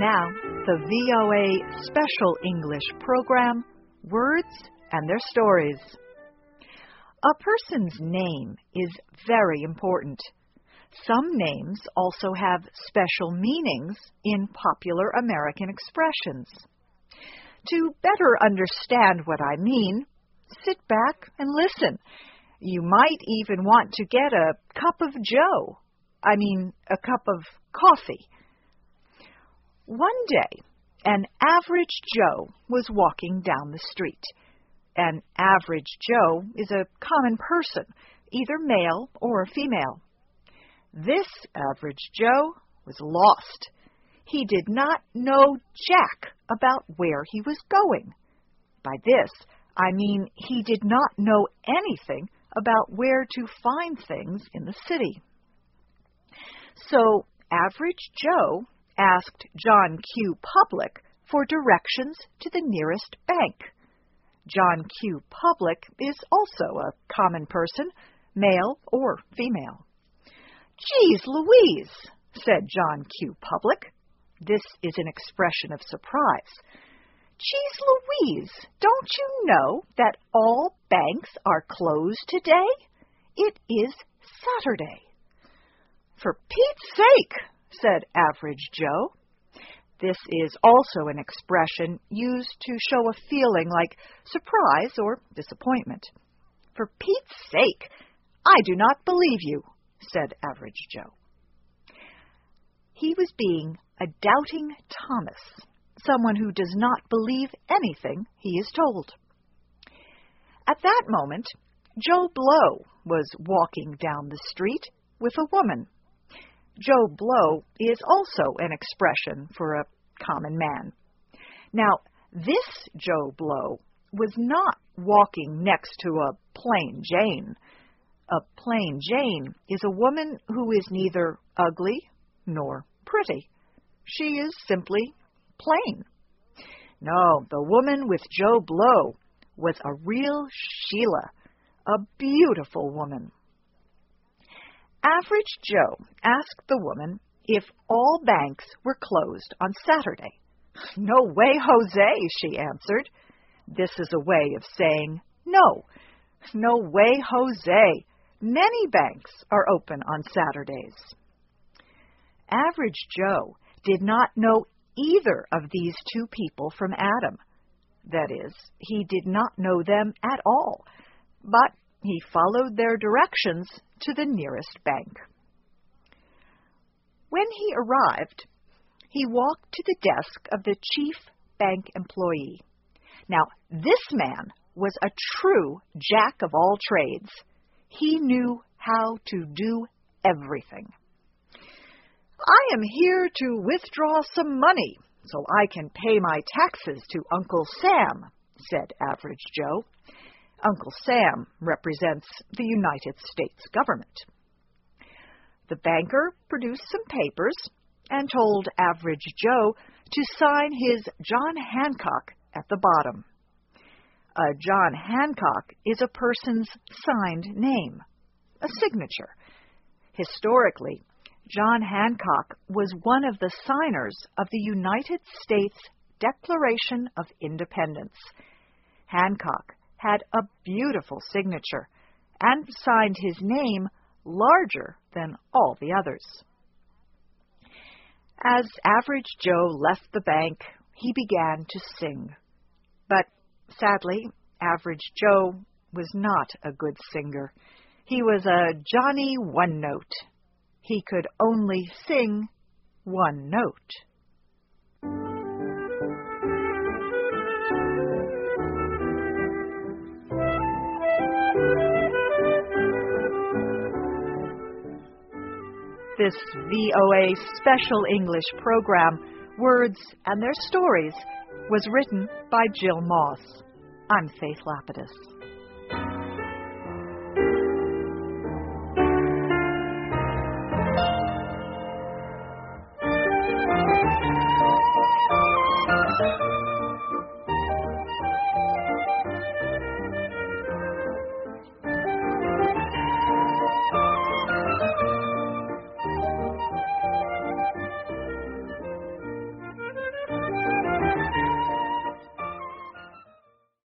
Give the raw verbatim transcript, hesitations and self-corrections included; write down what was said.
now, the V O A Special English program, Words and Their Stories. A person's name is very important. Some names also have special meanings in popular American expressions. To better understand what I mean, sit back and listen. You might even want to get a cup of joe. I mean, a cup of coffee. One day, an average Joe was walking down the street. An average Joe is a common person, either male or female. This average Joe was lost. He did not know jack about where he was going. By this, I mean he did not know anything about where to find things in the city. So, average Joe asked John Q. Public for directions to the nearest bank. John Q. Public is also a common person, male or female. "Geez Louise," said John Q. Public. This is an expression of surprise. "Geez Louise, don't you know that all banks are closed today? It is Saturday." "For Pete's sake," said average Joe. This is also an expression used to show a feeling like surprise or disappointment. "For Pete's sake, I do not believe you," said average Joe. He was being a doubting Thomas, someone who does not believe anything he is told. At that moment, Joe Blow was walking down the street with a woman. Joe Blow is also an expression for a common man. Now, this Joe Blow was not walking next to a plain Jane. A plain Jane is a woman who is neither ugly nor pretty. She is simply plain. No, the woman with Joe Blow was a real Sheila, a beautiful woman. Average Joe asked the woman if all banks were closed on Saturday. "No way, Jose," she answered. This is a way of saying no. "No way, Jose. Many banks are open on Saturdays." Average Joe did not know either of these two people from Adam. That is, he did not know them at all, but he followed their directions to the nearest bank. When he arrived, he walked to the desk of the chief bank employee. Now, this man was a true jack of all trades. He knew how to do everything. "I am here to withdraw some money so I can pay my taxes to Uncle Sam," said average Joe. Uncle Sam represents the United States government. The banker produced some papers and told average Joe to sign his John Hancock at the bottom. A John Hancock is a person's signed name, a signature. Historically, John Hancock was one of the signers of the United States Declaration of Independence. Hancock had a beautiful signature and signed his name larger than all the others. As average Joe left the bank, he began to sing. But sadly, average Joe was not a good singer. He was a Johnny One Note. He could only sing one note. This V O A Special English program, Words and Their Stories, was written by Jill Moss. I'm Faith Lapidus.